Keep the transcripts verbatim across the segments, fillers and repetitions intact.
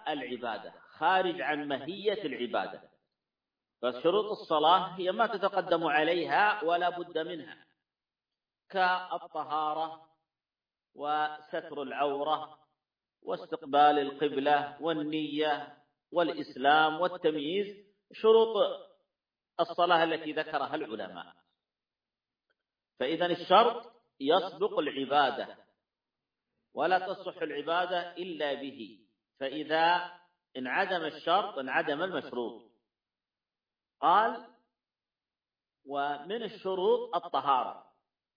العبادة، خارج عن ماهية العبادة. فشروط الصلاة هي ما تتقدم عليها ولا بد منها، كالطهارة وستر العورة واستقبال القبلة والنية والإسلام والتمييز، شروط الصلاة التي ذكرها العلماء. فإذا الشرط يسبق العبادة، ولا تصح العبادة إلا به. فإذا انعدم الشرط انعدم المشروط. قال: ومن الشروط الطهارة،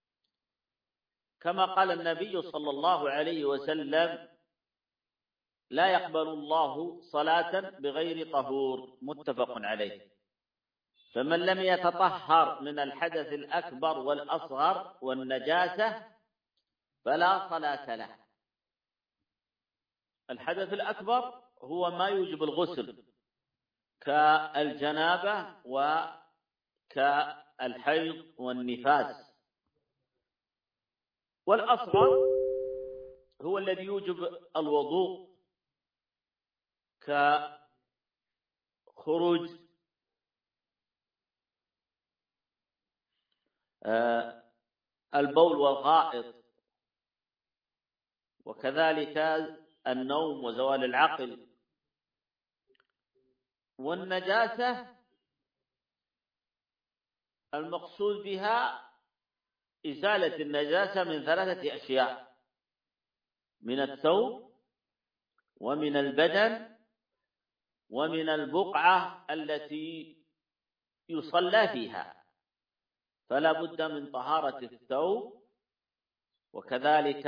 كما قال النبي صلى الله عليه وسلم: لا يقبل الله صلاة بغير طهور، متفق عليه. فمن لم يتطهر من الحدث الأكبر والأصغر والنجاسة فلا صلاة له. الحدث الأكبر هو ما يوجب الغسل، كالجنابة وكالحيض والنفاس. والأصغر هو الذي يوجب الوضوء، كخروج البول والغائط، وكذلك النوم وزوال العقل. والنجاسة المقصود بها إزالة النجاسة من ثلاثة أشياء: من الثوب ومن البدن ومن البقعة التي يصلى فيها. فلا بد من طهارة الثوب، وكذلك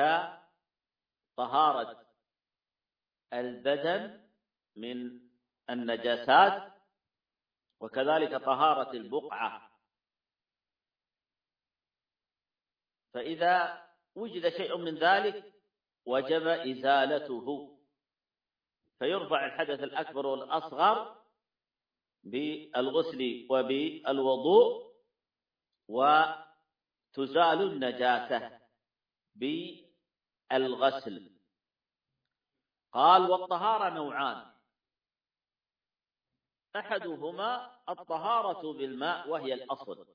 طهارة البدن من النجاسات، وكذلك طهارة البقعة. فإذا وجد شيء من ذلك وجب إزالته، فيرفع الحدث الأكبر والأصغر بالغسل وبالوضوء، وتزال النجاسة بالغسل. قال: والطهارة نوعان: أحدهما الطهارة بالماء وهي الأصل.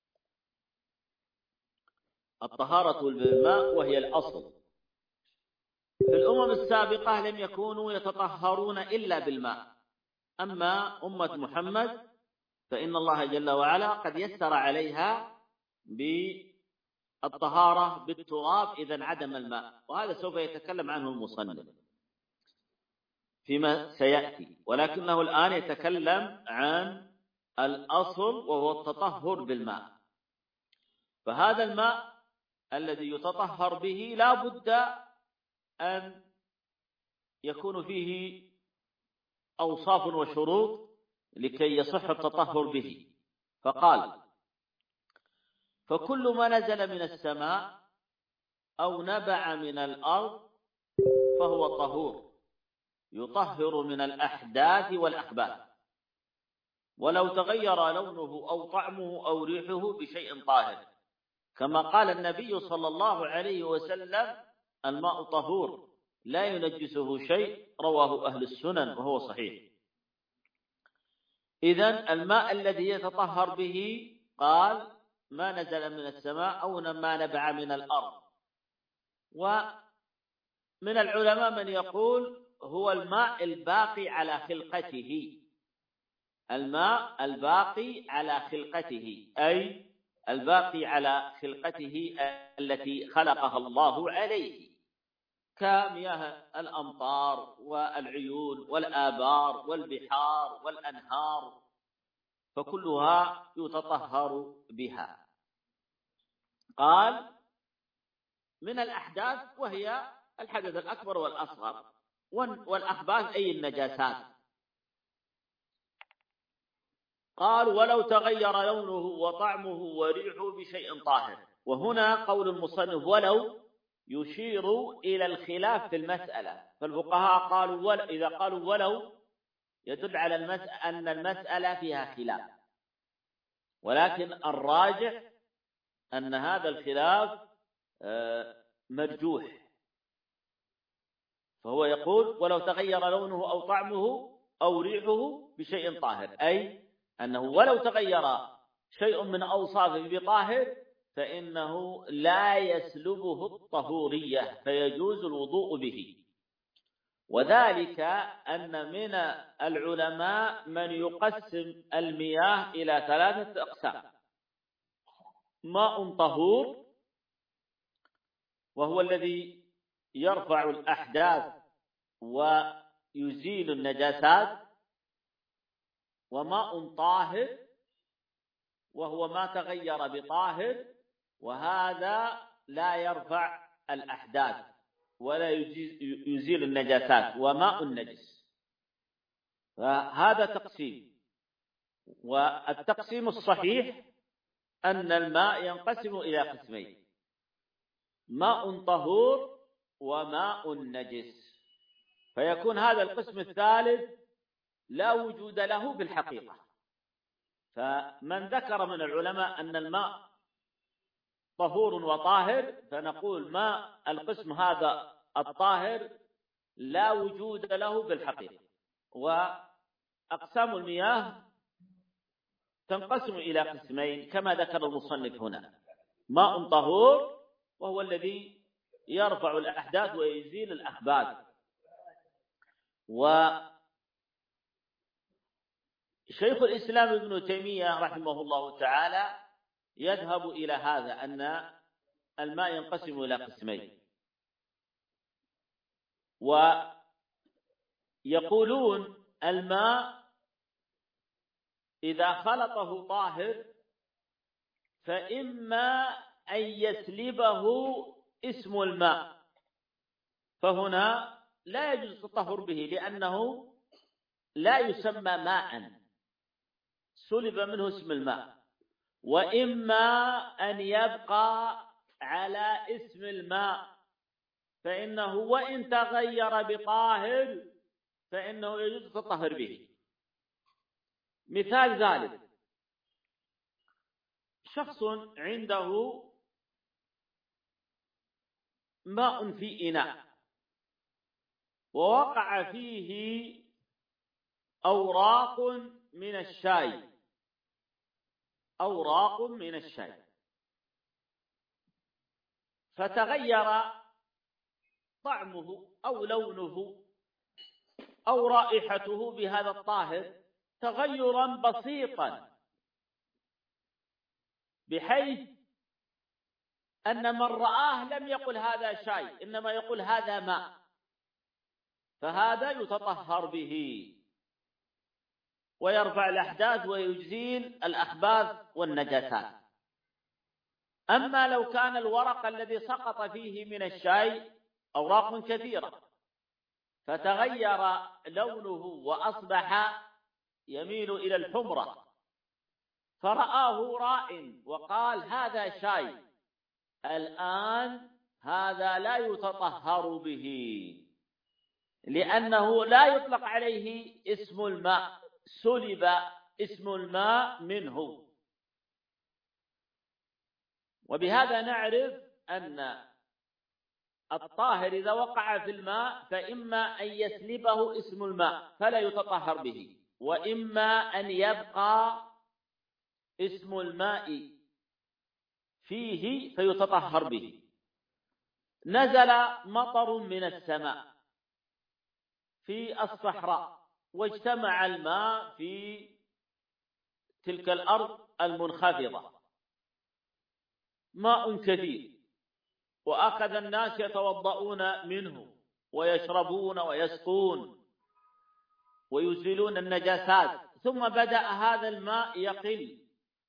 الطهارة بالماء وهي الأصل. في الأمم السابقة لم يكونوا يتطهرون إلا بالماء، أما أمة محمد فإن الله جل وعلا قد يسر عليها بالطهارة بالتراب إذا انعدم الماء، وهذا سوف يتكلم عنه المصنف فيما سيأتي، ولكنه الآن يتكلم عن الأصل وهو التطهر بالماء. فهذا الماء الذي يتطهر به لا بد أن يكون فيه أوصاف وشروط لكي يصح التطهر به. فقال: فكل ما نزل من السماء أو نبع من الأرض فهو طهور، يطهر من الأحداث والأخباث، ولو تغير لونه أو طعمه أو ريحه بشيء طاهر، كما قال النبي صلى الله عليه وسلم: الماء طهور لا ينجسه شيء، رواه أهل السنن وهو صحيح. إذن الماء الذي يتطهر به قال: ما نزل من السماء أو ما نبع من الأرض. ومن العلماء من يقول هو الماء الباقي على خلقته، الماء الباقي على خلقته، أي الباقي على خلقته التي خلقها الله عليه، كمياه الأمطار والعيون والآبار والبحار والأنهار، فكلها يتطهر بها. قال: من الأحداث وهي الحدث الأكبر والأصغر، والأخباث أي النجاسات. قال: ولو تغير لونه وطعمه وريحه بشيء طاهر. وهنا قول المصنف ولو يشير إلى الخلاف في المسألة، فالفقهاء قالوا ول... إذا قالوا ولو يدل على المس... أن المسألة فيها خلاف، ولكن الراجح أن هذا الخلاف مرجوح، فهو يقول ولو تغير لونه أو طعمه أو ريحه بشيء طاهر، أي أنه ولو تغير شيء من أوصافه بطاهر فإنه لا يسلبه الطهورية فيجوز الوضوء به. وذلك أن من العلماء من يقسم المياه إلى ثلاثة أقسام: ماء طهور وهو الذي يرفع الأحداث ويزيل النجاسات، وماء طاهر وهو ما تغير بطاهر وهذا لا يرفع الأحداث ولا يزيل النجاسات، وماء نجس. فهذا تقسيم. والتقسيم الصحيح أن الماء ينقسم إلى قسمين: ماء طهور وماء نجس. فيكون هذا القسم الثالث لا وجود له بالحقيقة. فمن ذكر من العلماء أن الماء طهور وطاهر فنقول ماء القسم هذا الطاهر لا وجود له بالحقيقة. وأقسام المياه تنقسم إلى قسمين كما ذكر المصنف هنا: ماء طهور وهو الذي يرفع الأحداث ويزيل الأخباث. وشيخ الإسلام ابن تيمية رحمه الله تعالى يذهب إلى هذا، أن الماء ينقسم إلى قسمين، ويقولون الماء إذا خلطه طاهر فإما أن يسلبه اسم الماء، فهنا لا يجوز التطهر به لأنه لا يسمى ماء، سلب منه اسم الماء. وإما أن يبقى على اسم الماء، فإنه وإن تغير بطاهر فإنه يجوز التطهر به. مثال ذلك: شخص عنده ماء في إناء ووقع فيه أوراق من الشاي أوراق من الشاي فتغير طعمه أو لونه أو رائحته بهذا الطاهر تغيرا بسيطا، بحيث أن من رآه لم يقل هذا شاي إنما يقول هذا ماء، فهذا يتطهر به ويرفع الأحداث ويزيل الأخباث والنجاسات. أما لو كان الورق الذي سقط فيه من الشاي أوراق كثيرة فتغير لونه وأصبح يميل إلى الحمرة، فرآه راء وقال هذا شاي، الآن هذا لا يتطهر به لأنه لا يطلق عليه اسم الماء، سلب اسم الماء منه. وبهذا نعرف أن الطاهر إذا وقع في الماء فإما أن يسلبه اسم الماء فلا يتطهر به، وإما أن يبقى اسم الماء فيه فيتطهر به. نزل مطر من السماء في الصحراء واجتمع الماء في تلك الأرض المنخفضة، ماء كثير، وأخذ الناس يتوضؤون منه ويشربون ويسقون ويزيلون النجاسات، ثم بدأ هذا الماء يقل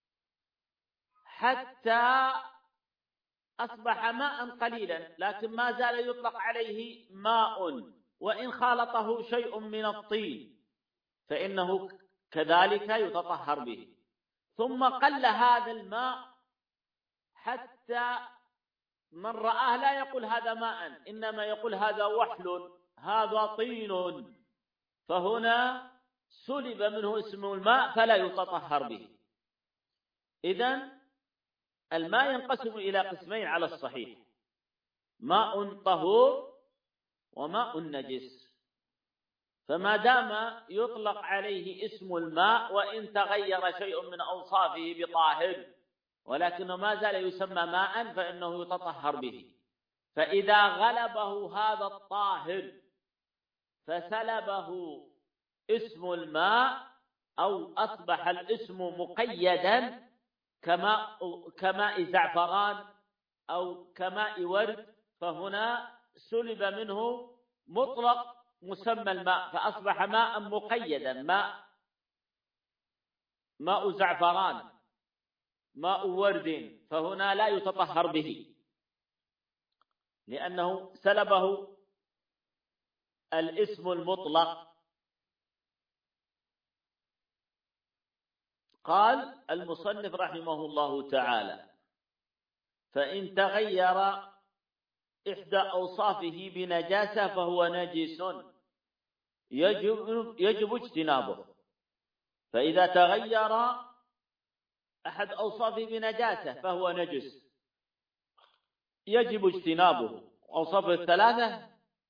حتى أصبح ماء قليلا، لكن ما زال يطلق عليه ماء، وإن خالطه شيء من الطين فإنه كذلك يتطهر به. ثم قل هذا الماء حتى من رآه لا يقول هذا ماء إنما يقول هذا وحل، هذا طين، فهنا سلب منه اسم الماء فلا يتطهر به. إذن الماء ينقسم إلى قسمين على الصحيح: ماء طهور وماء نجس، فما دام يطلق عليه اسم الماء وإن تغير شيء من أوصافه بطاهر ولكنه ما زال يسمى ماء فإنه يتطهر به. فإذا غلبه هذا الطاهر فسلبه اسم الماء أو أصبح الاسم مقيدا كماء كماء زعفران أو كماء ورد، فهنا سلب منه مطلق مسمى الماء فأصبح ماء مقيدا، ماء ماء زعفران، ماء ورد، فهنا لا يتطهر به لأنه سلبه الاسم المطلق. قال المصنف رحمه الله تعالى: فإن تغير إحدى أوصافه بنجاسة فهو نجس يجب, يجب اجتنابه. فإذا تغير أحد أوصافه بنجاسة فهو نجس يجب اجتنابه. أوصافه الثلاثة: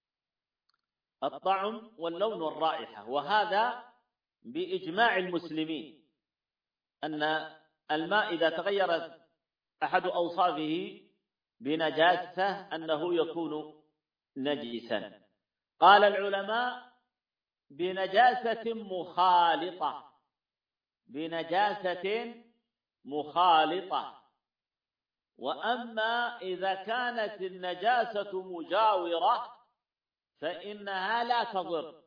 الطعم واللون والرائحة، وهذا بإجماع المسلمين أن الماء إذا تغيرت أحد أوصافه بنجاسة أنه يكون نجسا. قال العلماء: بنجاسة مخالطة، بنجاسة مخالطة. وأما إذا كانت النجاسة مجاورة فإنها لا تضر.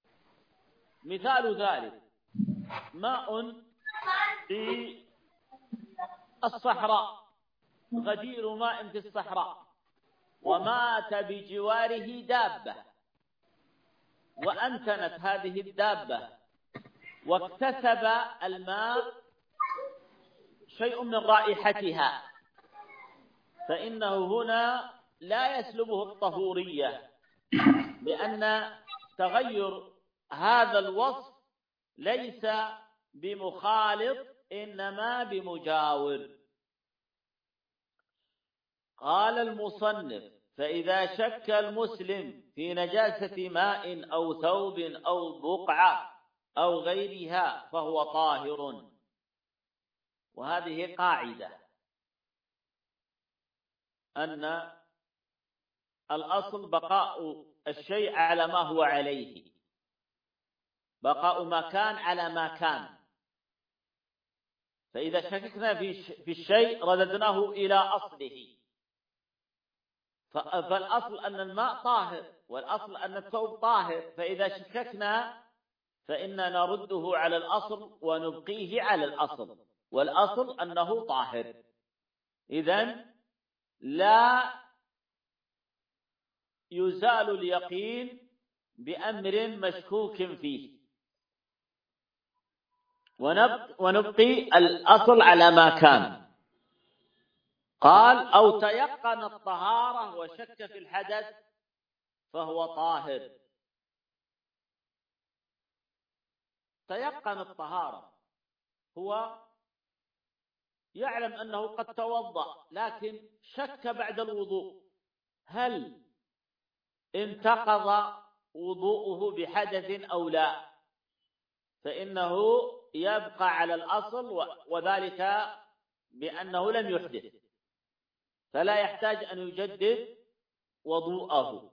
مثال ذلك ماء في الصحراء، غدير ماء في الصحراء، ومات بجواره دابة وأنتنت هذه الدابة واكتسب الماء شيء من رائحتها، فإنه هنا لا يسلبه الطهورية، لأن تغير هذا الوصف ليس بمخالط إنما بمجاور. قال المصنف: فإذا شك المسلم في نجاسة ماء أو ثوب أو بقعة أو غيرها فهو طاهر. وهذه قاعدة أن الأصل بقاء الشيء على ما هو عليه، بقاء ما كان على ما كان. فإذا شككنا في الشيء رددناه إلى أصله، فالأصل أن الماء طاهر والأصل أن الثوب طاهر، فإذا شككنا فإننا نرده على الأصل ونبقيه على الأصل، والأصل أنه طاهر. إذن لا يزال اليقين بأمر مشكوك فيه، ونبقي الأصل على ما كان. قال: أو تيقن الطهارة وشك في الحدث فهو طاهر. تيقن الطهارة هو يعلم أنه قد توضأ لكن شك بعد الوضوء هل انتقض وضوءه بحدث أو لا، فإنه يبقى على الأصل، وذلك بأنه لم يحدث فلا يحتاج أن يجدد وضوءه.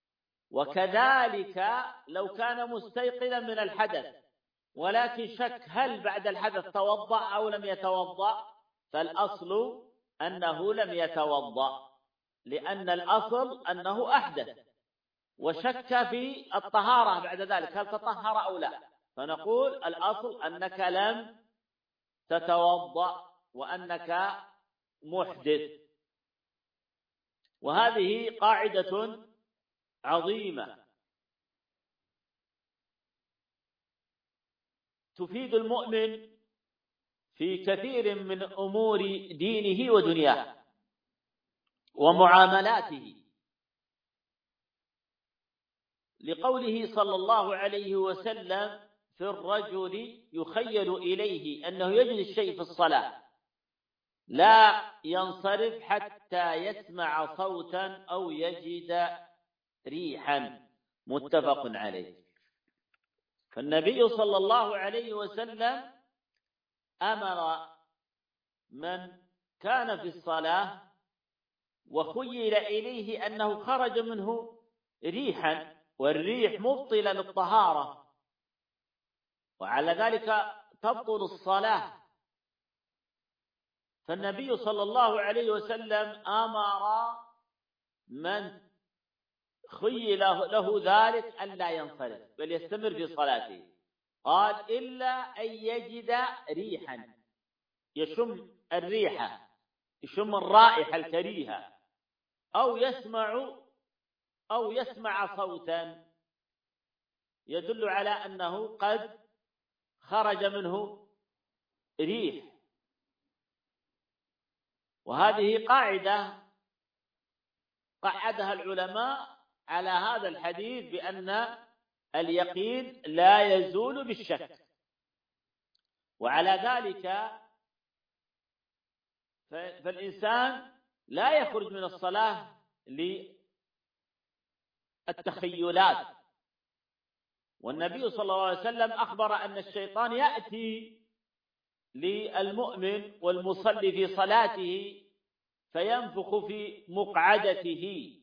وكذلك لو كان مستيقظا من الحدث ولكن شك هل بعد الحدث توضأ أو لم يتوضأ، فالأصل أنه لم يتوضأ، لأن الأصل أنه أحدث وشك في الطهارة بعد ذلك هل تطهر أو لا، فنقول الأصل أنك لم تتوضأ وأنك محدث. وهذه قاعدة عظيمة تفيد المؤمن في كثير من أمور دينه ودنياه ومعاملاته، لقوله صلى الله عليه وسلم: في الرجل يخيل إليه أنه يجد الشيء في الصلاة لا ينصرف حتى يسمع صوتا أو يجد ريحا، متفق عليه. فالنبي صلى الله عليه وسلم أمر من كان في الصلاة وخيل إليه أنه خرج منه ريحا، والريح مبطلة للطهارة، وعلى ذلك تبطل الصلاة، فالنبي صلى الله عليه وسلم أمر من خيل له ذلك أن لا ينصرف بل يستمر في صلاته. قال: إلا أن يجد ريحا، يشم الريحة، يشم الرائحة الكريهة، أو يسمع أو يسمع صوتا يدل على أنه قد خرج منه ريح. وهذه قاعدة قعدها العلماء على هذا الحديث بأن اليقين لا يزول بالشك، وعلى ذلك فالإنسان لا يخرج من الصلاة للتخيلات. والنبي صلى الله عليه وسلم أخبر أن الشيطان يأتي للمؤمن والمصلي في صلاته فينفخ في مقعدته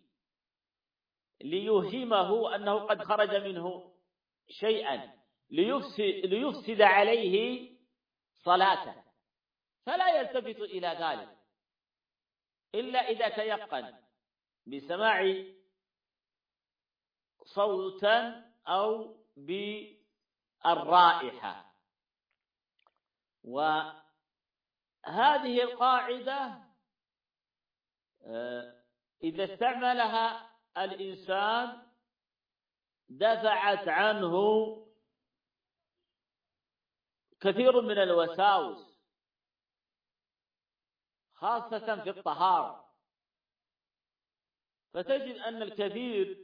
ليوهمه أنه قد خرج منه شيئا ليفسد, ليفسد عليه صلاته، فلا يلتفت إلى ذلك إلا إذا تيقن بسماع صوتا أو بالرائحة. وهذه القاعدة إذا استعملها الإنسان دفعت عنه كثير من الوساوس، خاصة في الطهارة. فتجد أن الكثير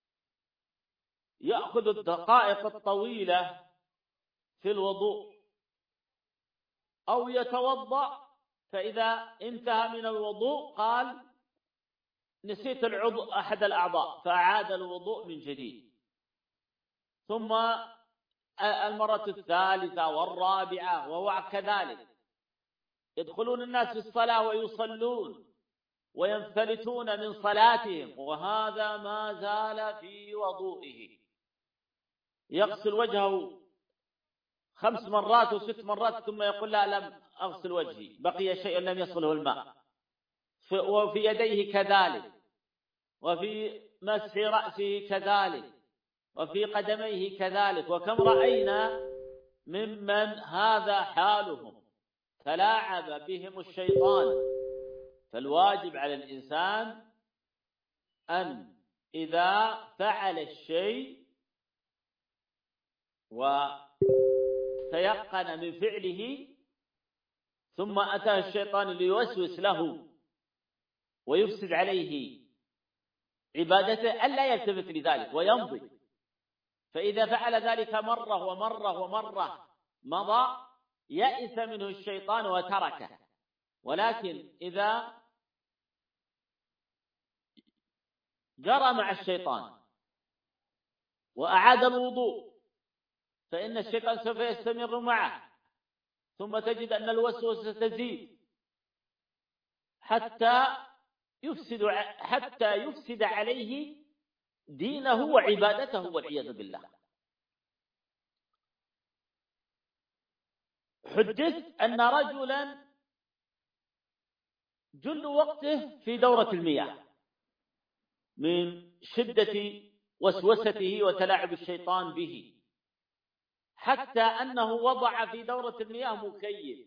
يأخذ الدقائق الطويلة في الوضوء، أو يتوضأ فإذا انتهى من الوضوء قال: نسيت العضو أحد الأعضاء، فأعاد الوضوء من جديد. ثم المرة الثالثة والرابعة وهو كذلك. يدخلون الناس في الصلاة ويصلون وينفلتون من صلاتهم وهذا ما زال في وضوئه، يغسل وجهه خمس مرات وست مرات ثم يقول: لا لم أغسل وجهي، بقي شيء لم يصله الماء. وفي يديه كذلك، وفي مسح رأسه كذلك، وفي قدميه كذلك. وكم رأينا ممن هذا حالهم تلاعب بهم الشيطان. فالواجب على الإنسان أن إذا فعل الشيء وتيقن من فعله ثم أتاه الشيطان ليوسوس له ويفسد عليه عبادته ألا يلتفت لذلك ويمضي. فإذا فعل ذلك مرة ومرة ومرة مضى، يئس منه الشيطان وتركه. ولكن إذا جرى مع الشيطان وأعاد الوضوء فإن الشيطان سوف يستمر معه، ثم تجد أن الوسوسة تزيد حتى يفسد حتى يفسد عليه دينه وعبادته والعياذ بالله. حدث أن رجلا جل وقته في دورة المياه من شدة وسوسته وتلاعب الشيطان به، حتى أنه وضع في دورة المياه مكيف.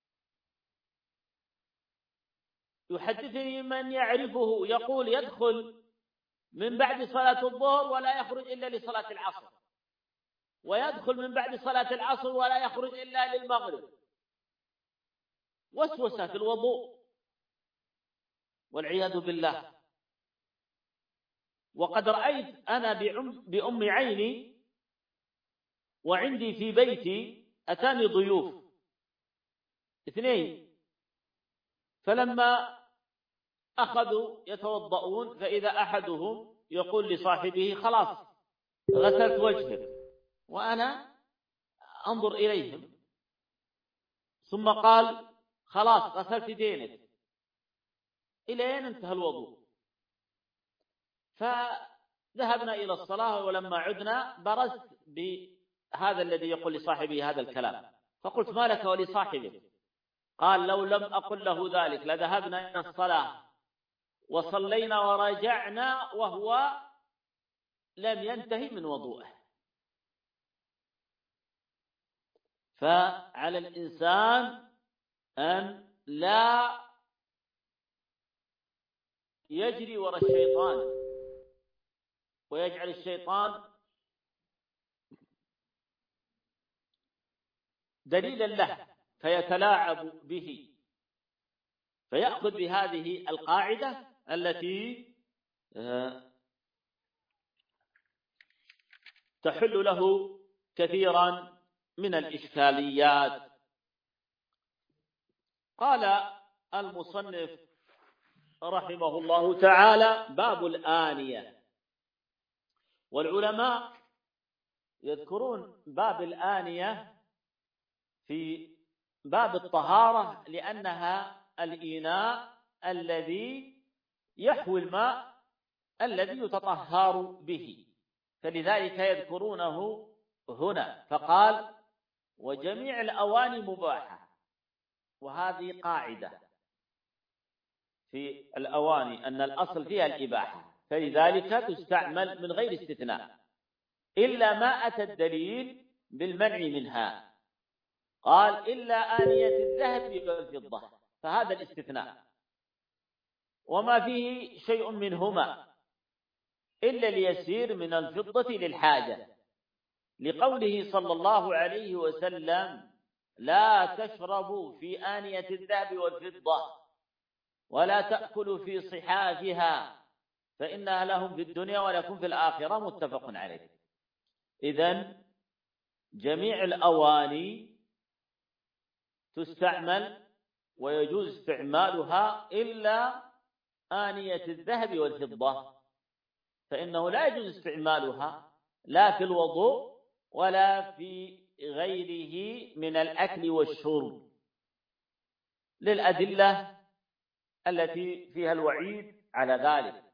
يحدثني من يعرفه يقول: يدخل من بعد صلاة الظهر ولا يخرج إلا لصلاة العصر، ويدخل من بعد صلاة العصر ولا يخرج إلا للمغرب. وسوسة في الوضوء والعياذ بالله. وقد رأيت أنا بأم عيني وعندي في بيتي أتاني ضيوف اثنين، فلما أخذوا يتوضؤون فإذا أحدهم يقول لصاحبه خلاص غسلت وجهك، وأنا أنظر إليهم، ثم قال خلاص غسلت يدينك، إلى أين انتهى الوضوء؟ فذهبنا إلى الصلاة، ولما عدنا برزت بهذا الذي يقول لصاحبه هذا الكلام، فقلت ما لك ولصاحبك؟ قال لو لم أقل له ذلك لذهبنا إلى الصلاة وصلينا ورجعنا وهو لم ينتهي من وضوءه. فعلى الإنسان أن لا يجري وراء الشيطان ويجعل الشيطان دليلا له فيتلاعب به، فيأخذ بهذه القاعدة التي تحل له كثيرا من الإشكاليات. قال المصنف رحمه الله تعالى باب الآنية. والعلماء يذكرون باب الآنية في باب الطهارة لأنها الإناء الذي يحوي الماء الذي يتطهر به، فلذلك يذكرونه هنا. فقال وجميع الأواني مباحة، وهذه قاعدة في الأواني أن الأصل فيها الإباحة، فلذلك تستعمل من غير استثناء إلا ما أتى الدليل بالمنع منها. قال إلا آنية الذهب والفضة، فهذا الاستثناء، وما فيه شيء منهما إلا اليسير من الفضة للحاجة، لقوله صلى الله عليه وسلم لا تشربوا في آنية الذهب والفضة ولا تأكلوا في صحافها فإنها لهم في الدنيا ولكم في الآخرة، متفق عليه. إذن جميع الأواني تستعمل ويجوز استعمالها إلا آنية الذهب والفضة، فإنه لا يجوز استعمالها لا في الوضوء ولا في غيره من الأكل والشرب، للأدلة التي فيها الوعيد على ذلك.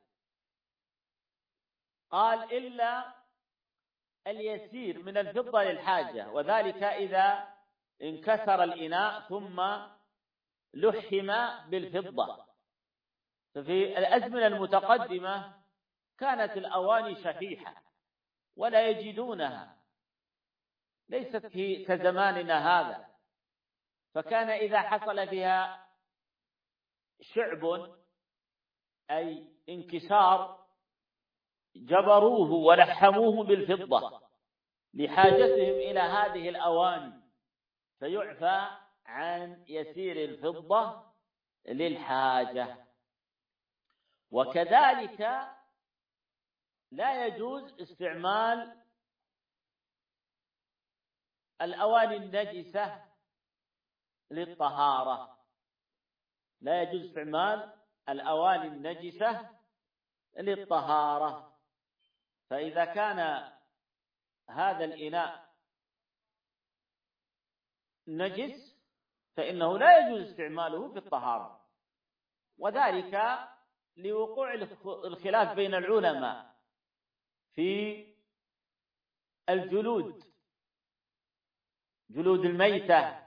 قال إلا اليسير من الفضة للحاجة، وذلك إذا انكسر الإناء ثم لحم بالفضة. ففي الأزمنة المتقدمة كانت الأواني شحيحة ولا يجدونها، ليست في كزماننا هذا، فكان إذا حصل فيها شعب أي انكسار جبروه ولحموه بالفضة لحاجتهم إلى هذه الأواني، فيعفى عن يسير الفضة للحاجة. وكذلك لا يجوز استعمال الأواني النجسة للطهارة، لا يجوز استعمال الأواني النجسة للطهارة. فإذا كان هذا الإناء نجس فإنه لا يجوز استعماله في الطهارة، وذلك لوقوع الخلاف بين العلماء في الجلود، جلود الميتة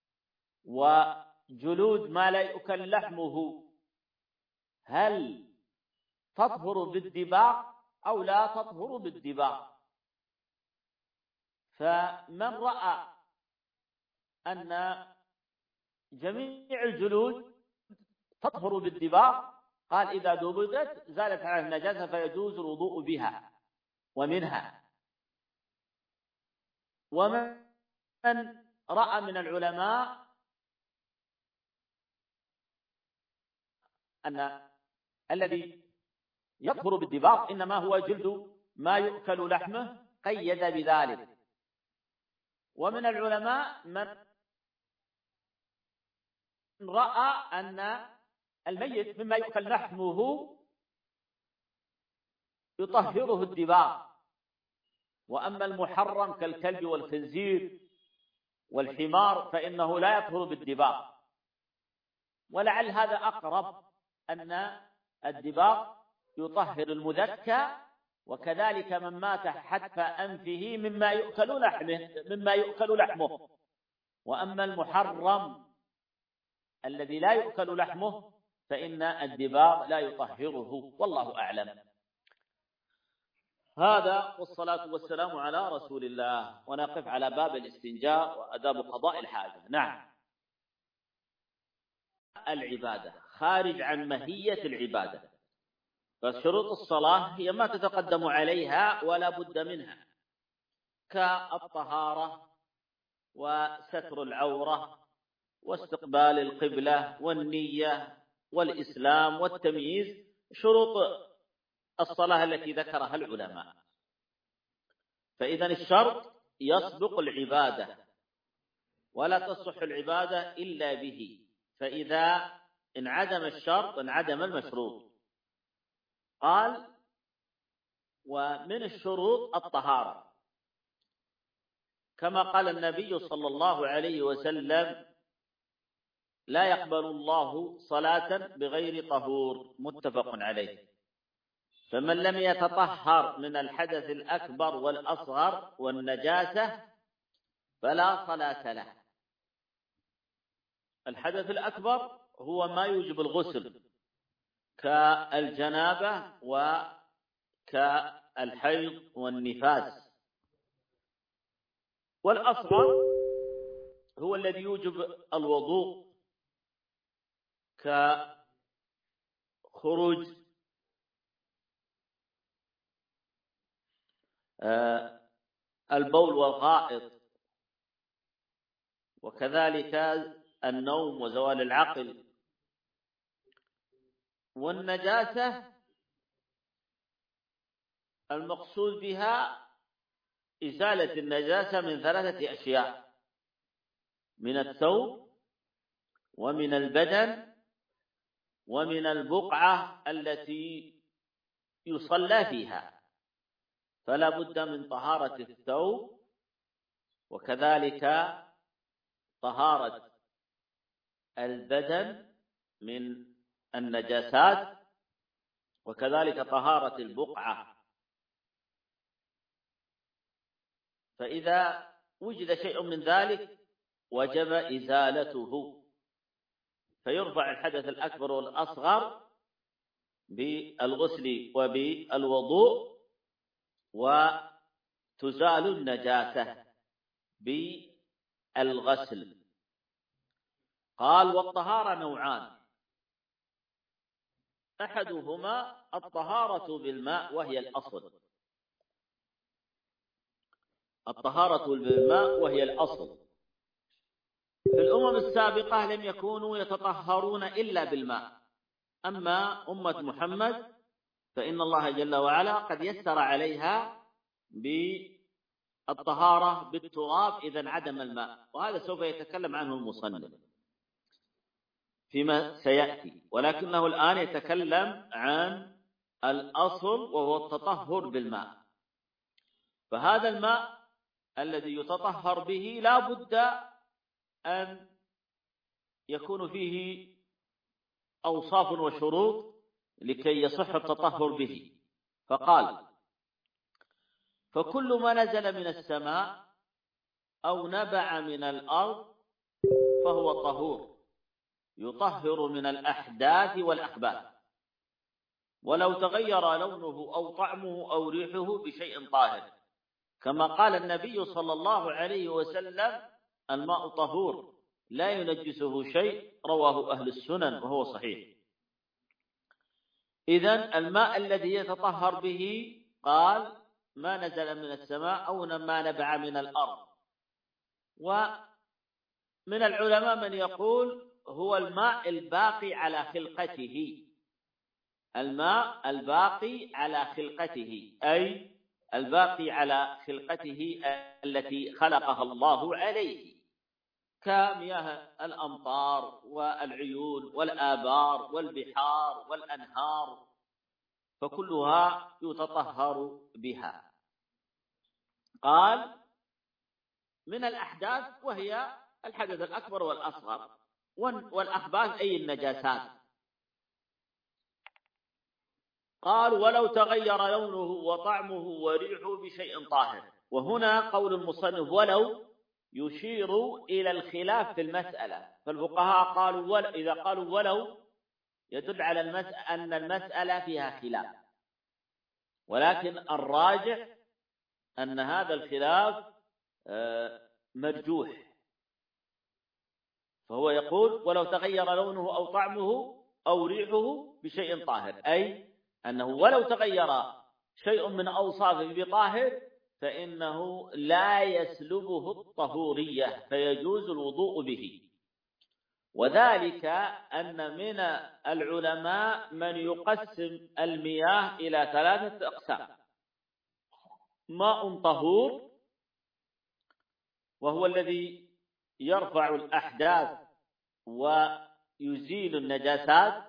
وجلود ما لا يؤكل لحمه، هل تطهر بالدباغ أو لا تطهر بالدباغ؟ فمن رأى أن جميع الجلود تطهر بالدباغ قال إذا دبغت زالت على النجاسة فيجوز الوضوء بها ومنها. ومن رأى من العلماء أن الذي يطهر بالدباغ إنما هو جلد ما يؤكل لحمه، قيد بذلك. ومن العلماء من رأى أن الميت مما يؤكل لحمه يطهره الدباغ. وأما المحرم كالكلب والخنزير والحمار فإنه لا يطهر بالدباغ. ولعل هذا أقرب، أن الدباغ يطهر المذكى، وكذلك من مات حتف أنفه مما يؤكل لحمه مما يؤكل لحمه. وأما المحرم الذي لا يؤكل لحمه فإن الدباغ لا يطهره، والله أعلم. هذا والصلاة والسلام على رسول الله. ونقف على باب الاستنجاء وأداب قضاء الحاجة. نعم. العبادة خارج عن ماهية العبادة، فشروط الصلاة هي ما تتقدم عليها ولا بد منها، كالطهارة وستر العورة واستقبال القبلة والنية والإسلام والتمييز، شروط الصلاة التي ذكرها العلماء. فإذا الشرط يسبق العبادة، ولا تصح العبادة إلا به. فإذا انعدم الشرط انعدم المشروط. قال: ومن الشروط الطهارة، كما قال النبي صلى الله عليه وسلم: لا يقبل الله صلاة بغير طهور، متفق عليه. فمن لم يتطهر من الحدث الأكبر والأصغر والنجاسة فلا صلاة له. الحدث الأكبر هو ما يوجب الغسل، كالجنابة وكالحيض والنفاس. والأصغر هو الذي يوجب الوضوء، كخروج البول والغائط، وكذلك النوم وزوال العقل. والنجاسة المقصود بها إزالة النجاسة من ثلاثة أشياء: من الثوب، ومن البدن، ومن البقعة التي يصلى فيها. فلا بد من طهارة الثوب، وكذلك طهارة البدن من النجاسات، وكذلك طهارة البقعة. فإذا وجد شيء من ذلك وجب إزالته، فيرفع الحدث الأكبر والأصغر بالغسل وبالوضوء، وتزال النجاسة بالغسل. قال: والطهارة نوعان: أحدهما الطهارة بالماء وهي الأصل. الطهارة بالماء وهي الأصل. في الأمم السابقة لم يكونوا يتطهرون إلا بالماء. أما أمة محمد فإن الله جل وعلا قد يسر عليها بالطهارة بالتراب إذا انعدم الماء، وهذا سوف يتكلم عنه المصنف فيما سيأتي. ولكنه الآن يتكلم عن الأصل وهو التطهر بالماء. فهذا الماء الذي يتطهر به لا بد أن يكون فيه أوصاف وشروط لكي يصح التطهر به. فقال: فكل ما نزل من السماء أو نبع من الأرض فهو طهور، يطهر من الأحداث والأخباث، ولو تغير لونه أو طعمه أو ريحه بشيء طاهر، كما قال النبي صلى الله عليه وسلم: الماء طهور لا ينجسه شيء، رواه أهل السنن وهو صحيح. إذن الماء الذي يتطهر به قال: ما نزل من السماء أو ما نبع من الأرض. ومن العلماء من يقول هو الماء الباقي على خلقته، الماء الباقي على خلقته، أي الباقي على خلقته التي خلقها الله عليه، كمياه الأمطار والعيون والآبار والبحار والأنهار. فكلها يتطهر بها. قال من الأحداث وهي الحدث الأكبر والأصغر، والأخباث أي النجاسات. قال ولو تغير لونه وطعمه وريحه بشيء طاهر. وهنا قول المصنف ولو يشير إلى الخلاف في المسألة، فالفقهاء قالوا ول... إذا قالوا ولو يدل على المسألة أن المسألة فيها خلاف، ولكن الراجح أن هذا الخلاف مرجوح. فهو يقول ولو تغير لونه أو طعمه أو ريحه بشيء طاهر، أي أنه ولو تغير شيء من أوصافه بطاهر فإنه لا يسلبه الطهورية فيجوز الوضوء به. وذلك أن من العلماء من يقسم المياه إلى ثلاثة أقسام: ماء طهور وهو الذي يرفع الأحداث ويزيل النجاسات،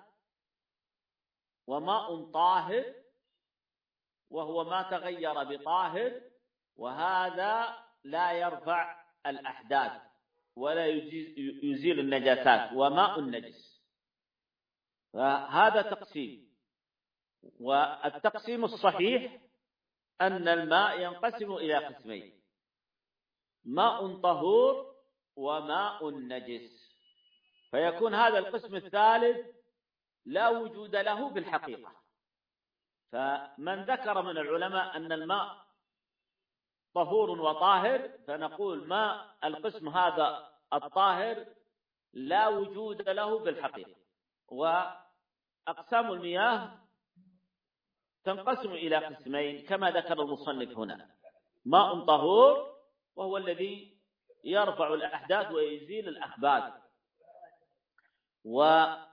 وماء طاهر وهو ما تغير بطاهر وهذا لا يرفع الأحداث ولا يزيل النجاسات، وماء نجس. فهذا تقسيم، والتقسيم الصحيح أن الماء ينقسم إلى قسمين: ماء طهور وماء نجس. فيكون هذا القسم الثالث لا وجود له في الحقيقة. فمن ذكر من العلماء أن الماء طهور وطاهر فنقول ما القسم هذا الطاهر لا وجود له في الحقيقة. وأقسام المياه تنقسم إلى قسمين كما ذكر المصنف هنا: ماء طهور وهو الذي يرفع الأحداث ويزيل الأخباث. وشيخ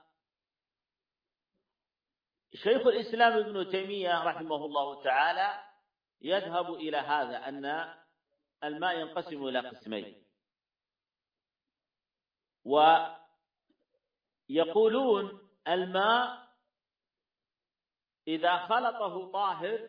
الإسلام ابن تيمية رحمه الله تعالى يذهب إلى هذا، أن الماء ينقسم إلى قسمين، ويقولون الماء إذا خلطه طاهر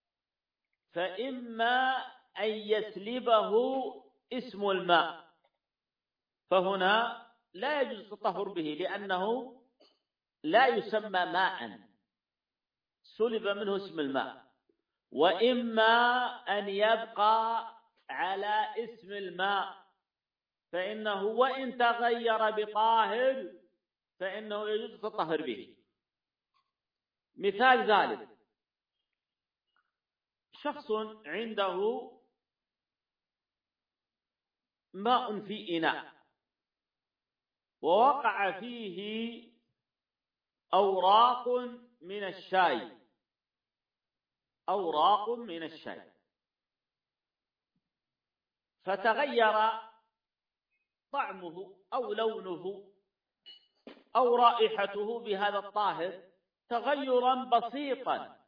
فإما أن يسلبه اسم الماء، فهنا لا يجوز التطهر به لأنه لا يسمى ماء، سلب منه اسم الماء. وإما أن يبقى على اسم الماء، فإنه وإن تغير بطاهر فإنه يجوز التطهر به. مثال ذلك: شخص عنده ماء في إناء ووقع فيه أوراق من الشاي أوراق من الشاي فتغير طعمه أو لونه أو رائحته بهذا الطاهر تغيرا بسيطا،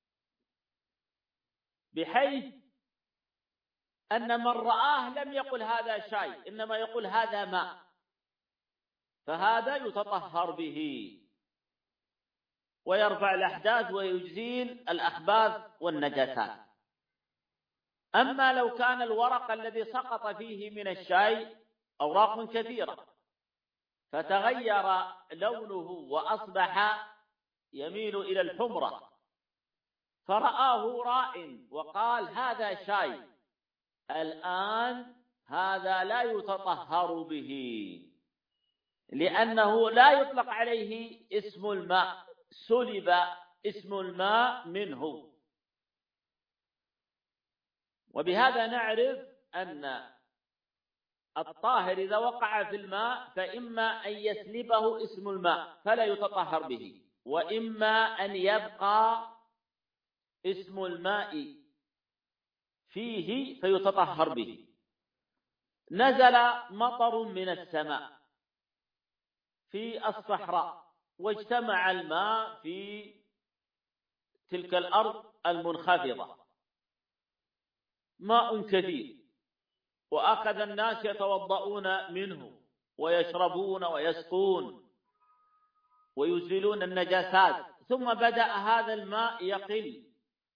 بحيث أن من رآه لم يقل هذا شاي إنما يقول هذا ماء، فهذا يتطهر به ويرفع الأحداث ويزيل الأخباث والنجاسات. أما لو كان الورق الذي سقط فيه من الشاي أوراق كثيرة فتغير لونه وأصبح يميل إلى الحمرة، فرآه راء وقال هذا شاي، الآن هذا لا يتطهر به لأنه لا يطلق عليه اسم الماء، سلب اسم الماء منه. وبهذا نعرف أن الطاهر إذا وقع في الماء فإما أن يسلبه اسم الماء فلا يتطهر به، وإما أن يبقى اسم الماء فيه فيتطهر به. نزل مطر من السماء في الصحراء واجتمع الماء في تلك الأرض المنخفضة، ماء كثير، وأخذ الناس يتوضؤون منه ويشربون ويسقون ويزيلون النجاسات، ثم بدأ هذا الماء يقل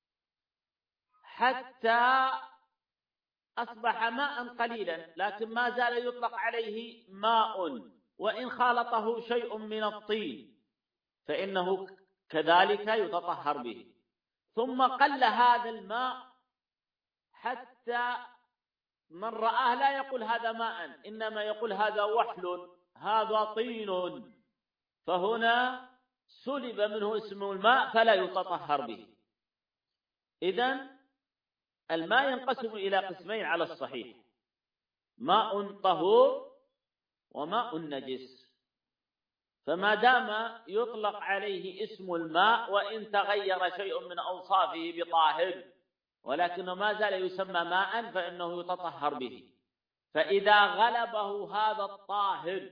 حتى أصبح ماء قليلا، لكن ما زال يطلق عليه ماء، وإن خالطه شيء من الطين فإنه كذلك يتطهر به. ثم قل هذا الماء حتى من رآه لا يقول هذا ماء، إنما يقول هذا وحل، هذا طين، فهنا سلب منه اسم الماء فلا يتطهر به. إذن الماء ينقسم إلى قسمين على الصحيح: ماء طهور وماء نجس. فما دام يطلق عليه اسم الماء وإن تغير شيء من أوصافه بطاهر ولكنه ما زال يسمى ماء فإنه يتطهر به. فإذا غلبه هذا الطاهر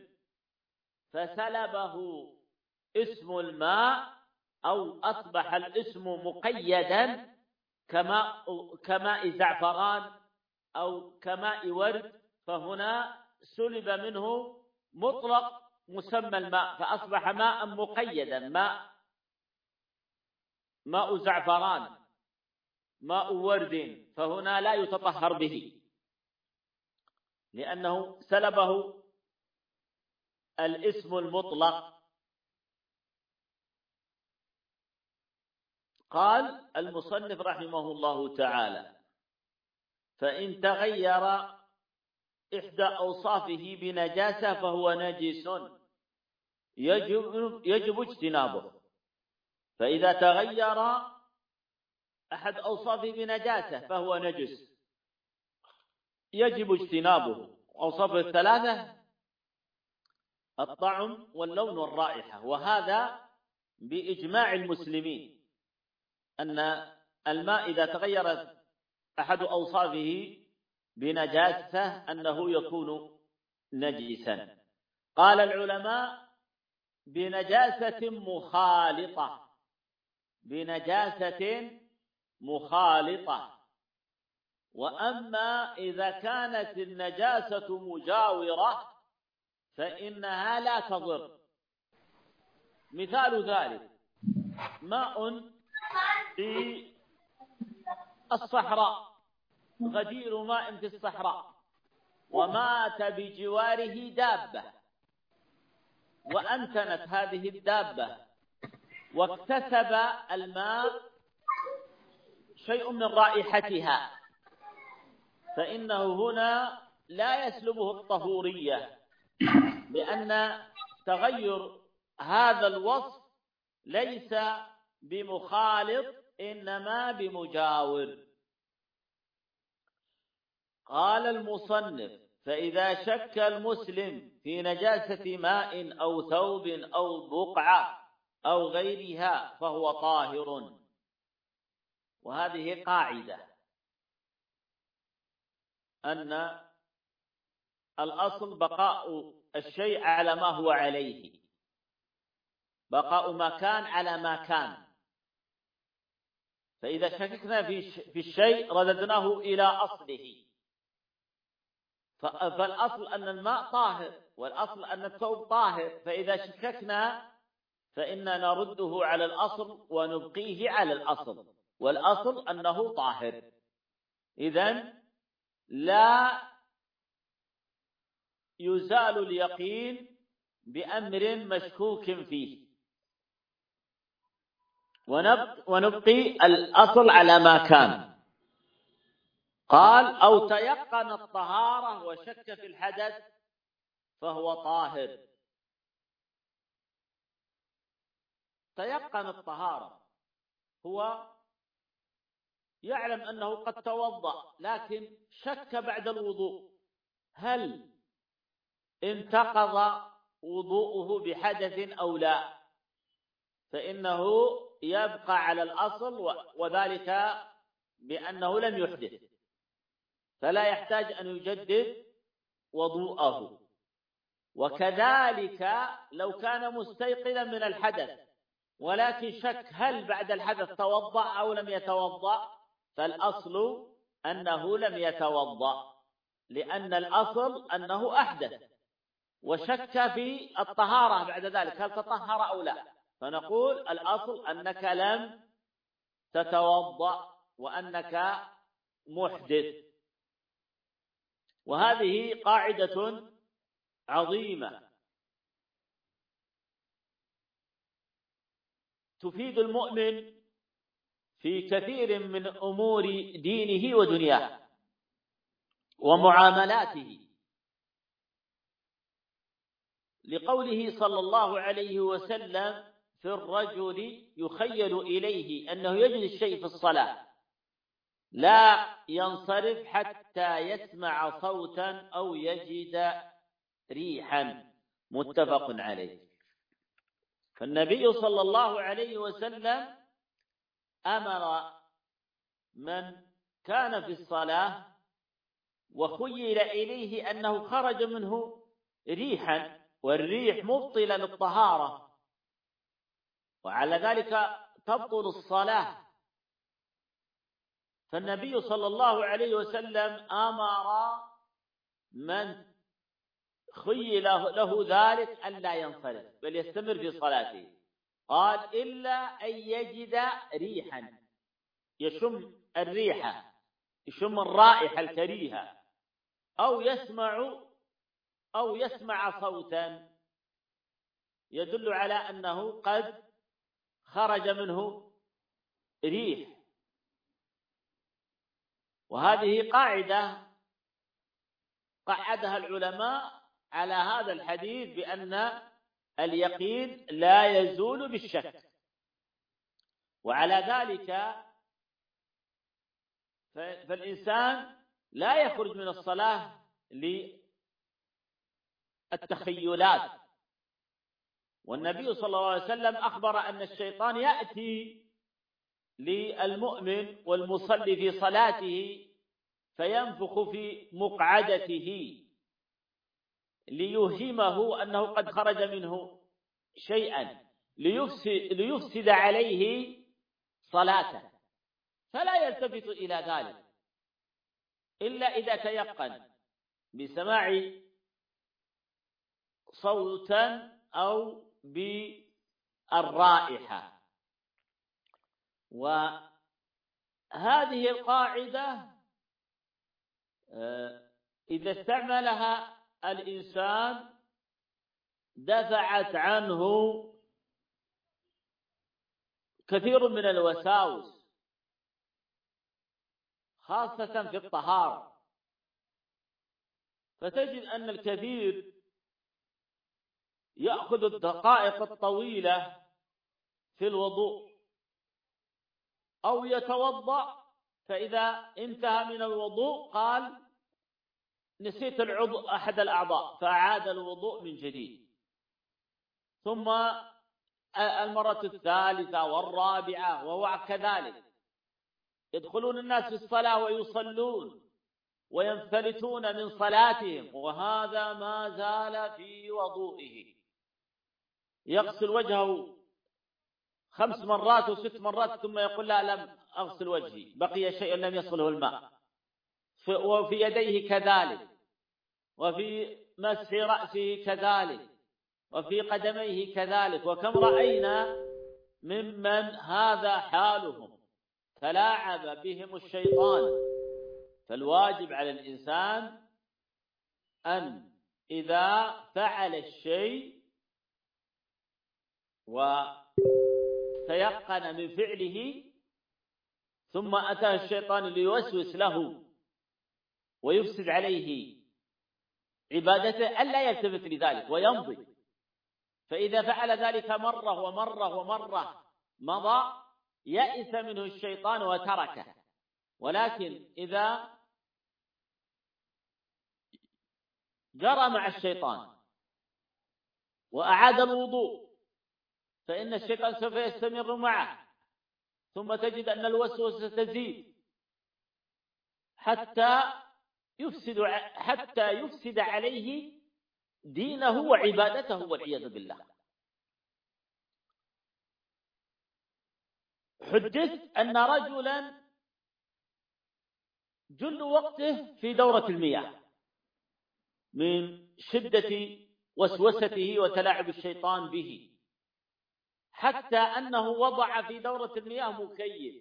فسلبه اسم الماء أو أصبح الاسم مقيدا كماء كماء زعفران أو كماء ورد، فهنا سلب منه مطلق مسمى الماء فأصبح ماء مقيدا، ماء ماء زعفران، ماء ورد، فهنا لا يتطهر به لأنه سلبه الاسم المطلق. قال المصنف رحمه الله تعالى: فإن تغير إحدى أوصافه بنجاسة فهو نجس يجب, يجب اجتنابه. فإذا تغير أحد أوصافه بنجاسة فهو نجس يجب اجتنابه. أوصافه الثلاثة: الطعم واللون والرائحة، وهذا بإجماع المسلمين أن الماء إذا تغيرت أحد أوصافه بنجاسة أنه يكون نجسا. قال العلماء: بنجاسة مخالطة، بنجاسة مخالطة. وأما إذا كانت النجاسة مجاورة فإنها لا تضر. مثال ذلك ماء في الصحراء، غدير ماء في الصحراء، ومات بجواره دابة وأنتنت هذه الدابة واكتسب الماء شيء من رائحتها، فإنه هنا لا يسلبه الطهورية، لأن تغير هذا الوصف ليس بمخالط إنما بمجاور. قال المصنف: فإذا شك المسلم في نجاسة ماء أو ثوب أو بقعة أو غيرها فهو طاهر. وهذه قاعدة أن الأصل بقاء الشيء على ما هو عليه، بقاء ما كان على ما كان. فإذا شككنا في الشيء رددناه إلى أصله، فالأصل أن الماء طاهر والأصل أن الثوب طاهر، فإذا شككنا فإننا نرده على الأصل ونبقيه على الأصل، والأصل أنه طاهر. إذن لا يزال اليقين بأمر مشكوك فيه، ونبقي الأصل على ما كان. قال: أو تيقن الطهارة وشك في الحدث فهو طاهر. تيقن الطهارة هو يعلم أنه قد توضأ لكن شك بعد الوضوء هل انتقض وضوءه بحدث أو لا، فإنه يبقى على الأصل، وذلك بأنه لم يحدث فلا يحتاج أن يجدد وضوءه. وكذلك لو كان مستيقظا من الحدث ولكن شك هل بعد الحدث توضأ أو لم يتوضأ، فالأصل أنه لم يتوضأ، لأن الأصل أنه أحدث وشك في الطهارة بعد ذلك هل تطهر أو لا. فنقول الأصل أنك لم تتوضأ وأنك محدث. وهذه قاعدة عظيمة تفيد المؤمن في كثير من أمور دينه ودنياه ومعاملاته، لقوله صلى الله عليه وسلم في الرجل يخيل إليه أنه يجد الشيء في الصلاة لا ينصرف حتى يسمع صوتا أو يجد ريحا، متفق عليه. فالنبي صلى الله عليه وسلم أمر من كان في الصلاة وخيل إليه أنه خرج منه ريحا، والريح مبطلة للطهارة، وعلى ذلك تبطل الصلاة. فالنبي صلى الله عليه وسلم أمر من خيل له ذلك ألا ينصرف بل يستمر في صلاته، قال إلا أن يجد ريحا، يشم الريحة، يشم الرائحة الكريهة، أو يسمع أو يسمع صوتا يدل على أنه قد خرج منه ريح. وهذه قاعدة قعدها العلماء على هذا الحديث بأن اليقين لا يزول بالشك. وعلى ذلك فالإنسان لا يخرج من الصلاة للتخيلات. والنبي صلى الله عليه وسلم أخبر أن الشيطان يأتي للمؤمن والمصلي في صلاته فينفخ في مقعدته ليوهمه أنه قد خرج منه شيئا ليفسد, ليفسد عليه صلاته، فلا يلتفت إلى ذلك إلا إذا تيقن بسماع صوتا أو بالرائحة. وهذه القاعدة إذا استعملها الإنسان دفعت عنه كثير من الوساوس، خاصة في الطهارة. فتجد أن الكثير يأخذ الدقائق الطويلة في الوضوء، أو يتوضأ فإذا انتهى من الوضوء قال نسيت العضو أحد الأعضاء فأعاد الوضوء من جديد، ثم المرة الثالثة والرابعة وهو كذلك. يدخلون الناس في الصلاة ويصلون وينفلتون من صلاتهم وهذا ما زال في وضوئه، يغسل وجهه خمس مرات وست مرات ثم يقول لا لم أغسل وجهي، بقي شيء لم يصله الماء، وفي يديه كذلك، وفي مسح رأسه كذلك، وفي قدميه كذلك. وكم رأينا ممن هذا حالهم تلاعب بهم الشيطان. فالواجب على الإنسان أن إذا فعل الشيء وتيقن من فعله ثم أتاه الشيطان ليوسوس له ويفسد عليه عبادته ألا يلتفت لذلك ويمضي. فإذا فعل ذلك مرة ومرة ومرة مضى يئس منه الشيطان وتركه. ولكن إذا جرى مع الشيطان وأعاد الوضوء فإن الشيطان سوف يستمر معه، ثم تجد أن الوسوسة تزيد حتى يفسد حتى يفسد عليه دينه وعبادته والعياذ بالله. حدث أن رجلا جل وقته في دورة المياه من شدة وسوسته وتلاعب الشيطان به، حتى أنه وضع في دورة المياه مكيف.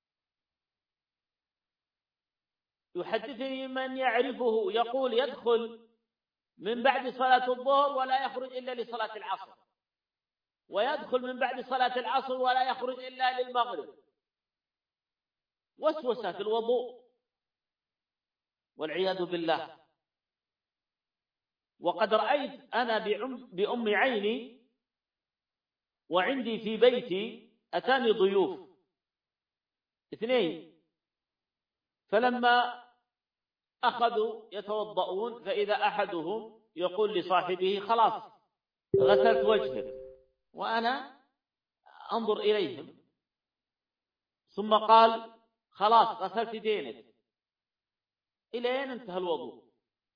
يحدثني من يعرفه يقول يدخل من بعد صلاة الظهر ولا يخرج إلا لصلاة العصر، ويدخل من بعد صلاة العصر ولا يخرج إلا للمغرب. وسوسة في الوضوء والعياذ بالله. وقد رأيت أنا بأم عيني وعندي في بيتي أتاني ضيوف اثنين، فلما أخذوا يتوضؤون فإذا أحدهم يقول لصاحبه خلاص غسلت وجهك، وأنا أنظر إليهم، ثم قال خلاص غسلت يدينك، إلى أين انتهى الوضوء؟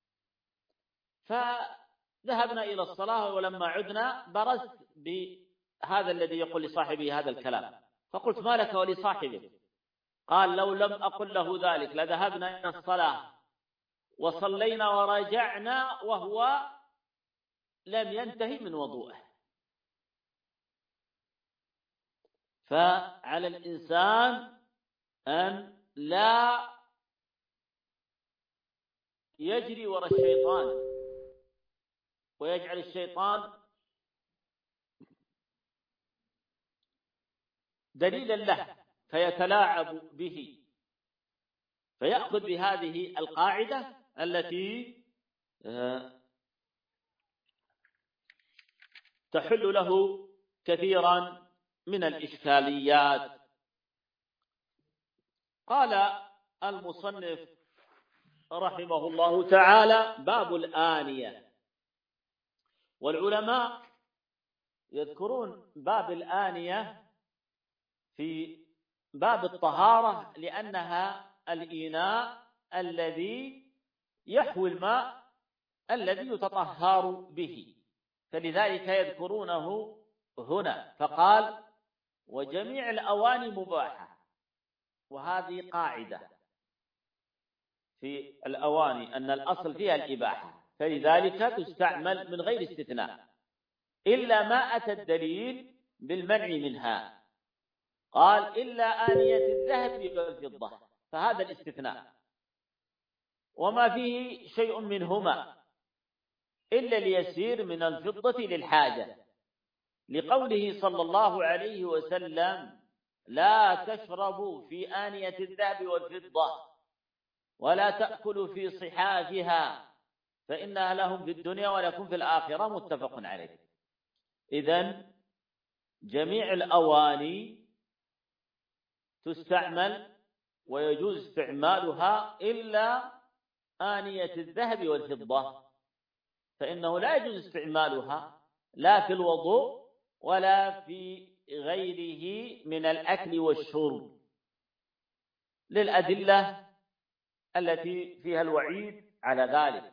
فذهبنا إلى الصلاة، ولما عدنا برزت بهذا الذي يقول لصاحبه هذا الكلام، فقلت ما لك ولصاحبك؟ قال لو لم أقل له ذلك لذهبنا إلى الصلاة وصلينا ورجعنا وهو لم ينتهي من وضوءه. فعلى الإنسان أن لا يجري وراء الشيطان ويجعل الشيطان دليلا له فيتلاعب به، فيأخذ بهذه القاعدة التي تحل له كثيرا من الإشكاليات. قال المصنف رحمه الله تعالى باب الآنية. والعلماء يذكرون باب الآنية في باب الطهارة لأنها الإناء الذي يحوي الماء الذي يتطهر به، فلذلك يذكرونه هنا. فقال وجميع الأواني مباحة، وهذه قاعدة في الأواني أن الأصل فيها الإباحة، فلذلك تستعمل من غير استثناء إلا ما أتى الدليل بالمنع منها. قال إلا آنية الذهب والفضة، فهذا الاستثناء، وما فيه شيء منهما إلا اليسير من الفضة للحاجة، لقوله صلى الله عليه وسلم لا تشربوا في آنية الذهب والفضة ولا تأكلوا في صحافها فإنها لهم في الدنيا ولكم في الآخرة، متفق عليه. إذن جميع الأواني تستعمل ويجوز استعمالها إلا آنية الذهب والفضة، فإنه لا يجوز استعمالها لا في الوضوء ولا في غيره من الأكل والشرب، للأدلة التي فيها الوعيد على ذلك.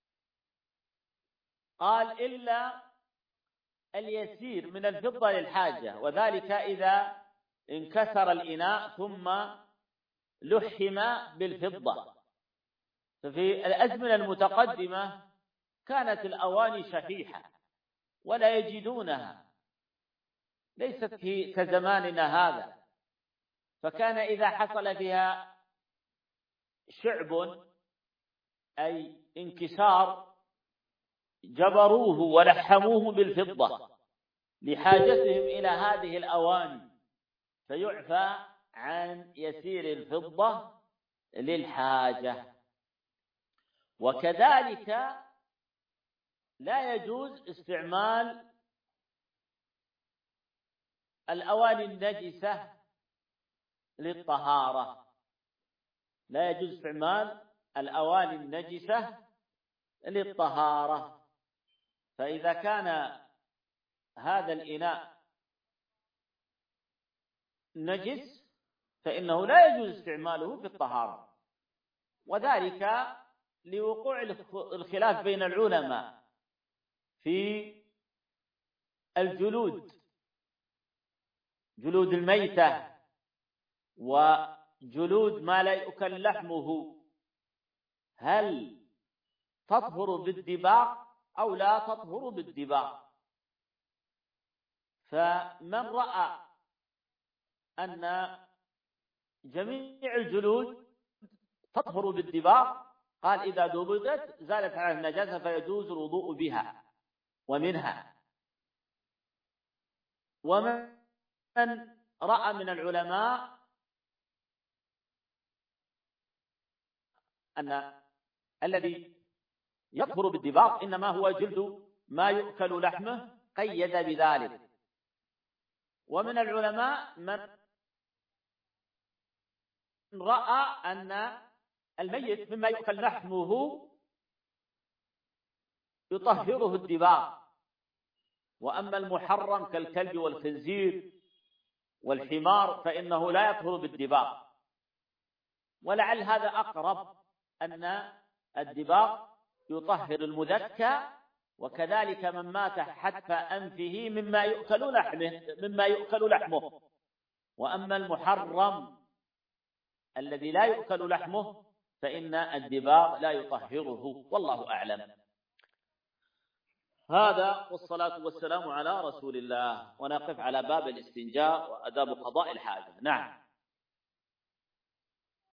قال إلا اليسير من الفضة للحاجة، وذلك إذا انكسر الإناء ثم لحم بالفضة. ففي الأزمنة المتقدمة كانت الأواني شحيحة ولا يجدونها، ليست في كزماننا هذا، فكان إذا حصل فيها شعب أي انكسار جبروه ولحموه بالفضة لحاجتهم إلى هذه الأواني، فيعفى عن يسير الفضة للحاجة. وكذلك لا يجوز استعمال الأواني النجسة للطهارة، لا يجوز استعمال الأواني النجسة للطهارة. فإذا كان هذا الإناء نجس فإنه لا يجوز استعماله في الطهارة، وذلك لوقوع الخلاف بين العلماء في الجلود، جلود الميتة وجلود ما لا يؤكل لحمه، هل تطهر بالدباغ أو لا تطهر بالدباغ؟ فمن رأى أن جميع الجلود تطهر بالدباغ قال إذا دبغت زالت عنها النجاسة فيجوز الوضوء بها ومنها. ومن رأى من العلماء أن الذي يطهر بالدباغ إنما هو جلد ما يؤكل لحمه قيد بذلك. ومن العلماء من رأى أن الميت مما يؤكل لحمه يطهره الدباغ، وأما المحرم كالكلب والخنزير والحمار فإنه لا يطهر بالدباغ. ولعل هذا أقرب، أن الدباغ يطهر المذكى، وكذلك من مات حتف أنفه مما يؤكل لحمه مما يؤكل لحمه. وأما المحرم الذي لا يؤكل لحمه فإن الدباغ لا يطهره، والله أعلم. هذا والصلاة والسلام على رسول الله. ونقف على باب الاستنجاء وأداب قضاء الحاجة. نعم.